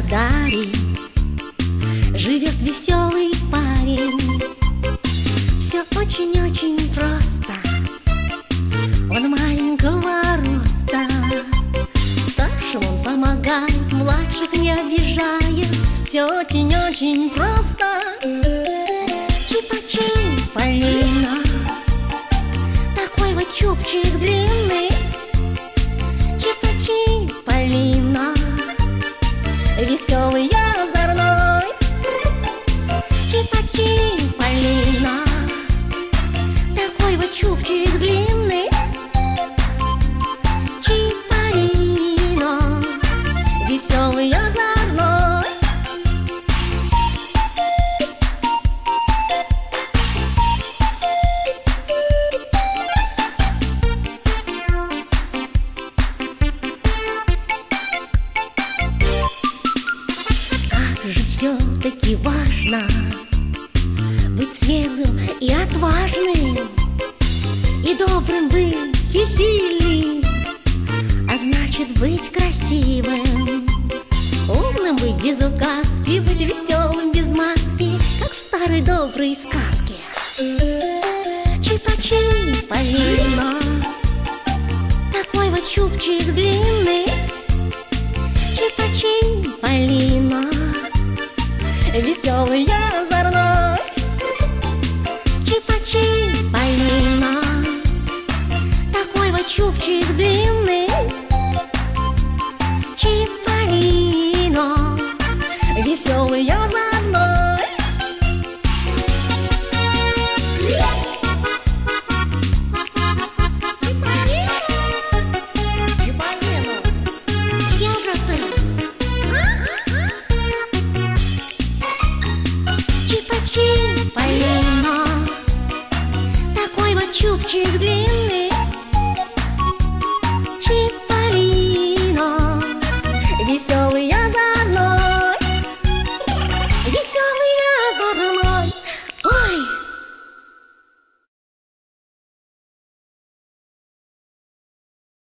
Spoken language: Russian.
Краснодаре живет веселый парень. Все очень-очень просто. Он маленького роста. Старшим он помогает, младших не обижает. Все очень-очень просто. Чипа-чиполлино, такой вот чубчик длинный. Чипа-чиполлино, веселый и озорной. Чипа-чиполлино, такой вот чубчик длинный. Чиполлино, веселый и озорной. Как же все-таки важно быть смелым и отважным, и добрым быть, и сильным, а значит быть красивым. Умным быть без указки, быть веселым без маски, как в старой доброй сказке. Чипа-чиполлино, такой вот чубчик длинный. Чипа-чиполлино, веселый и озорной. Чипа-чиполлино, такой вот чубчик длинный. Чиполлино, веселый и озорной. Чиполлино, где же ты? Чипа-чиполлино, такой вот чубчик длинный.